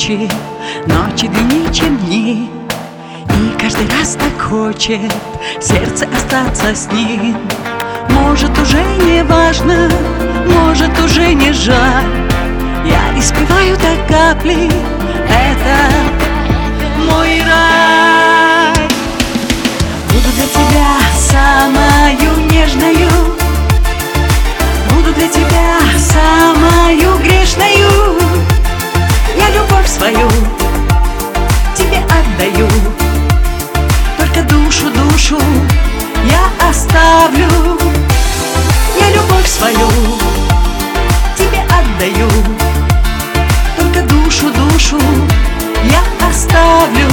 ночи, ночи длиннее, чем дни. И каждый раз так хочет сердце остаться с ним. Может, уже не важно, может, уже не жаль. Я испеваю до капли, это мой рай. Буду для тебя самою нежною, буду для тебя самою грешною. Я любовь свою тебе отдаю, только душу, душу я оставлю. Я любовь свою тебе отдаю, только душу, душу я оставлю.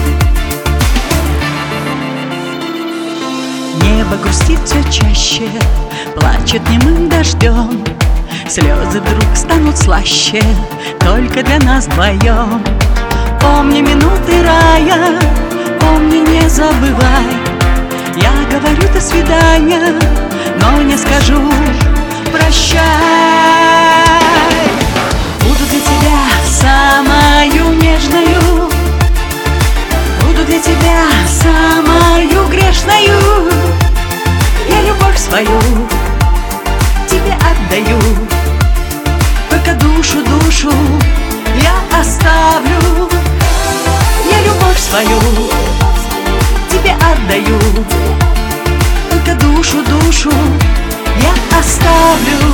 Небо грустит все чаще, плачет немым дождем. Слезы вдруг станут слаще, только для нас вдвоем. Помни минуты рая, помни, не забывай. Я говорю до свидания, но не скажу прощай. Буду для тебя самою нежною, буду для тебя самою грешною. Я любовь свою тебе отдаю, только душу, душу я оставлю. Я любовь свою тебе отдаю, только душу, душу я оставлю.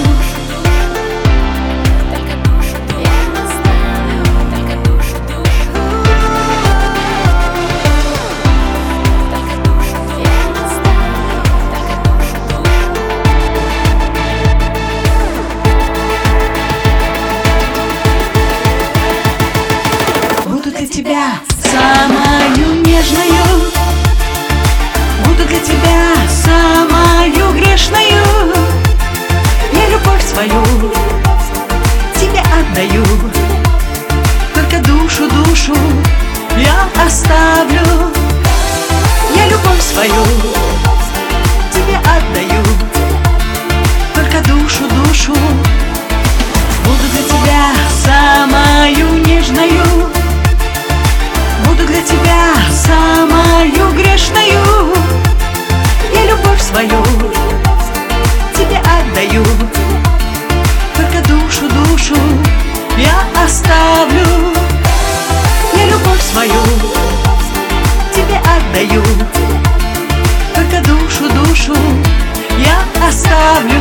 Тебя самою нежною, буду для тебя самою грешною. Я любовь свою тебе отдаю, только душу, душу я оставлю. Я любовь свою тебе отдаю, только душу, душу. Буду для тебя самою нежною, буду для тебя самою грешною. Я любовь свою тебе отдаю, только душу, душу я оставлю. Я любовь свою тебе отдаю, только душу, душу я оставлю.